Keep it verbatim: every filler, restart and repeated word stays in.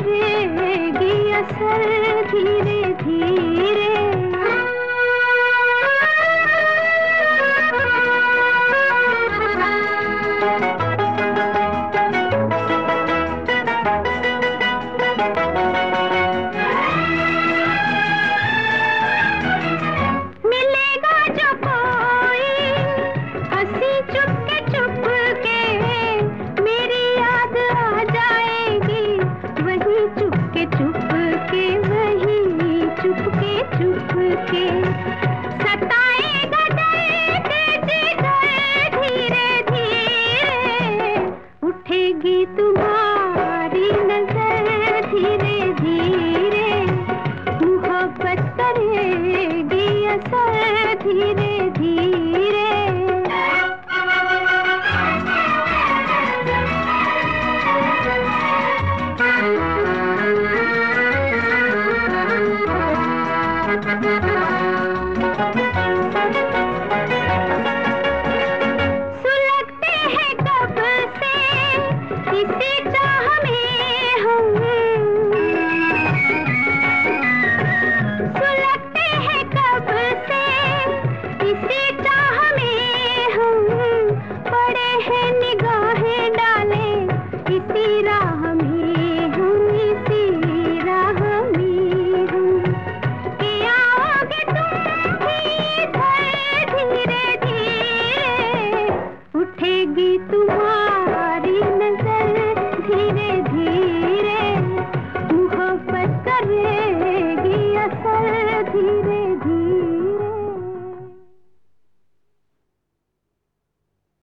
करेगी असर धीरे धीरे। मिलेगा जो कोई हंसी चुपके चुपके, मेरी याद आ जाएगी वही चुपके चुपके, वही चुपके चुपके। सताएगा दर्द जिगर धीरे धीरे, उठेगी तुम्हारी नजर धीरे धीरे, मोहब्बत करेगी असर धीरे धीरे। सुलगते हैं कब से इसी चाह में हम, सुलगते हैं कब से इसी चाह में हम, पड़े हैं निगाहें डाले इसी राह में हम, इसी राह में हम। कि आओगे तुम भी इधर धीरे धीरे, उठेगी तुम्हारी नजर धीरे धीरे, मोहब्बत करेगी असर धीरे